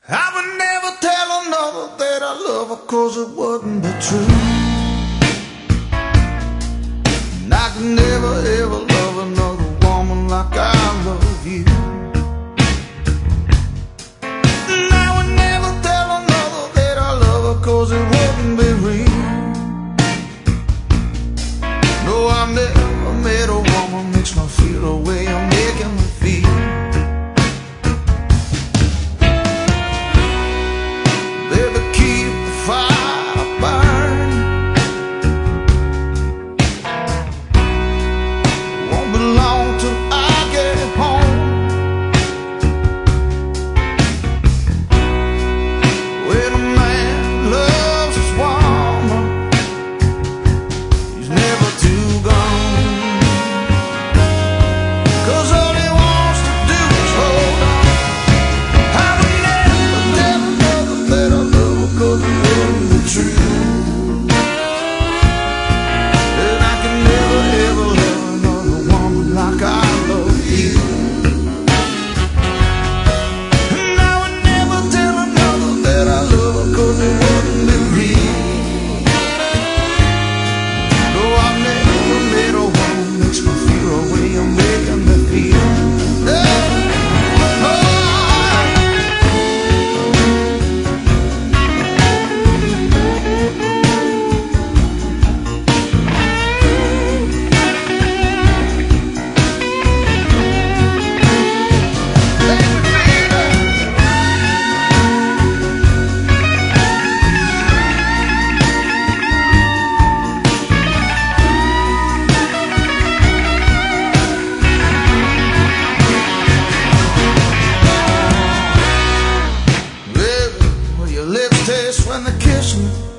I would never tell another that I love her, 'cause it wouldn't be true. And I could never ever love another woman like I love you. And I would never tell another that I love her, 'cause it wouldn't be real. No, I've never met a woman makes me feel the way you're making me feel. Baby, keep the fire burning. Won't be long till I get home. When a man loves his woman, he's never too gone. 'Cause all he wants to do is hold on. I would never tell another that I love her, 'cause it wouldn't be true. And I can never ever love another woman like I love you. And I would never tell another that I love her, 'cause it wouldn't be real. No, I've never met a woman makes me feel the way you're making me feel. Baby, will your lips taste when they kiss me?